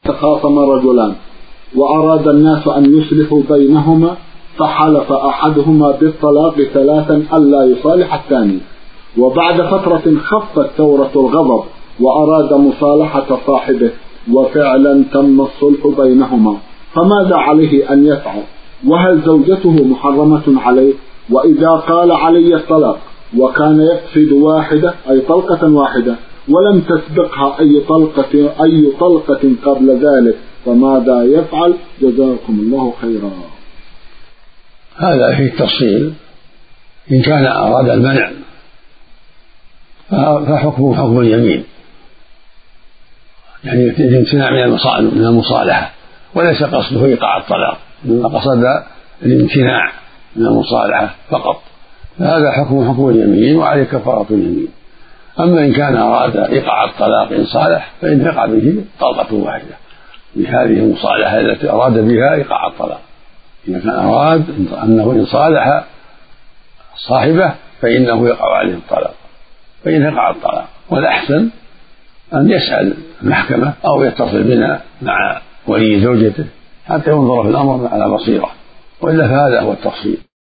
تخاصم رجلان وأراد الناس أن يصلحوا بينهما، فحلف أحدهما بالطلاق 3 ألا يصالح الثاني، وبعد فترة خفت ثورة الغضب وأراد مصالحة صاحبه، وفعلا تم الصلح بينهما، فماذا عليه أن يفعل؟ وهل زوجته محرمة عليه؟ وإذا قال علي الطلاق وكان يقصد واحدة أي طلقة واحدة ولم تسبقها أي طلقة قبل ذلك، فماذا يفعل؟ جزاكم الله خيرا. هذا فيه التفصيل. إن كان أراد المنع فحكمه حكم اليمين، يعني الامتناع من المصالحة، وليس قصده إيقاع الطلاق، قصد الامتناع من المصالحة فقط، فهذا حكم اليمين وعليه كفارة اليمين. أما إن كان أراد إيقاع الطلاق إن صالح فإن يقع به طلقة واحدة بهذه المصالحة التي أراد بها إيقاع الطلاق. إذا كان أراد أنه إن صالح صاحبه فإنه يقع عليه الطلاق، فإن يقع الطلاق. والأحسن أن يسأل المحكمة أو يتصل بنا مع ولي زوجته حتى ينظر في الأمر على بصيرة، وإلا فهذا هو التفصيل.